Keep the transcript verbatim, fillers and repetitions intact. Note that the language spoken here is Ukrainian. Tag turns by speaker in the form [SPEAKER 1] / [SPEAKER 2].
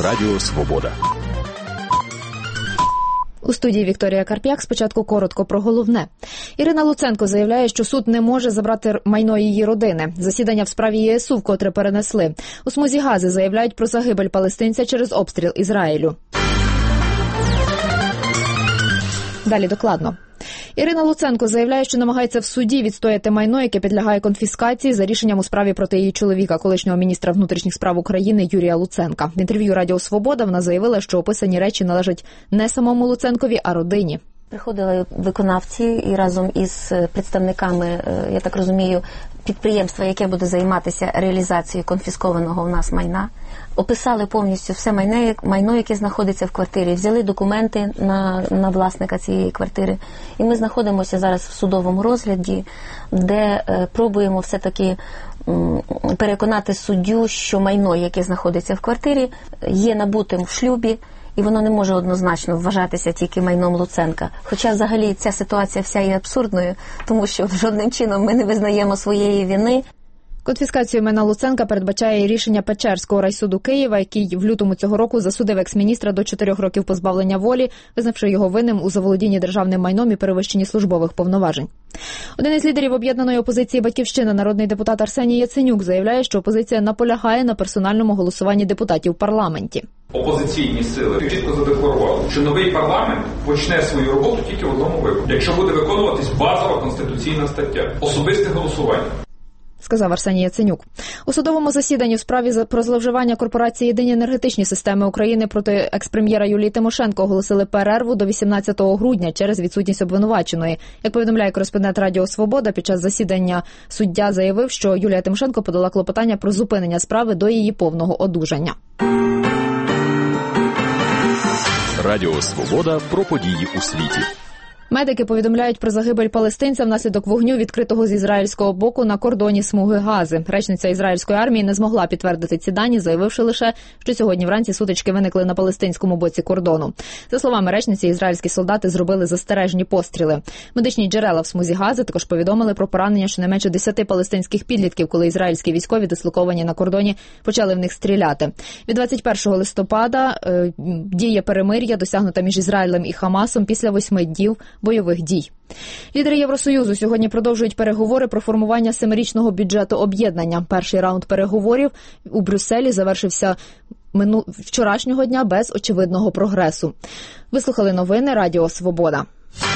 [SPEAKER 1] Радіо Свобода.
[SPEAKER 2] У студії Вікторія Карп'як. Спочатку коротко про головне. Ірина Луценко заявляє, що суд не може забрати майно її родини. Засідання в справі ЄСУ вкотре перенесли. У смузі Гази заявляють про загибель палестинця через обстріл Ізраїлю. Далі докладно. Ірина Луценко заявляє, що намагається в суді відстояти майно, яке підлягає конфіскації за рішенням у справі проти її чоловіка, колишнього міністра внутрішніх справ України Юрія Луценка. В інтерв'ю Радіо Свобода вона заявила, що описані речі належать не самому Луценкові, а родині.
[SPEAKER 3] Приходили виконавці і разом із представниками, я так розумію, підприємства, яке буде займатися реалізацією конфіскованого у нас майна. Описали повністю все майно, майно, яке знаходиться в квартирі. Взяли документи на, на власника цієї квартири. І ми знаходимося зараз в судовому розгляді, де е, пробуємо все-таки м, переконати суддю, що майно, яке знаходиться в квартирі, є набутим в шлюбі, і воно не може однозначно вважатися тільки майном Луценка. Хоча взагалі ця ситуація вся є абсурдною, тому що жодним чином ми не визнаємо своєї вини.
[SPEAKER 2] Конфіскацію майна Луценка передбачає рішення Печерського райсуду Києва, який в лютому цього року засудив екс-міністра до чотирьох років позбавлення волі, визнавши його винним у заволодінні державним майном і перевищенні службових повноважень. Один із лідерів об'єднаної опозиції «Батьківщина», народний депутат Арсеній Яценюк, заявляє, що опозиція наполягає на персональному голосуванні депутатів в парламенті.
[SPEAKER 4] Опозиційні сили чітко задекларували, що новий парламент почне свою роботу тільки в одному випадку, якщо буде виконуватись базова конституційна стаття – особисте голосування.
[SPEAKER 2] Сказав Арсеній Яценюк. У судовому засіданні в справі про зловживання корпорації «Єдині енергетичні системи України» проти екс-прем'єра Юлії Тимошенко оголосили перерву до вісімнадцятого грудня через відсутність обвинуваченої. Як повідомляє кореспондент Радіо Свобода, під час засідання суддя заявив, що Юлія Тимошенко подала клопотання про зупинення справи до її повного одужання.
[SPEAKER 1] Радіо Свобода про події у світі.
[SPEAKER 2] Медики повідомляють про загибель палестинця внаслідок вогню, відкритого з ізраїльського боку на кордоні смуги Гази. Речниця ізраїльської армії не змогла підтвердити ці дані, заявивши лише, що сьогодні вранці сутички виникли на палестинському боці кордону. За словами речниці, ізраїльські солдати зробили застережні постріли. Медичні джерела в смузі Гази також повідомили про поранення щонайменше десяти палестинських підлітків, коли ізраїльські військові, дислоковані на кордоні, почали в них стріляти. Від двадцять першого листопада е, діє перемир'я, досягнута між Ізраїлем і Хамасом після восьми днів бойових дій. Лідери Євросоюзу сьогодні продовжують переговори про формування семирічного бюджету об'єднання. Перший раунд переговорів у Брюсселі завершився мину... вчорашнього дня без очевидного прогресу. Вислухали новини Радіо Свобода.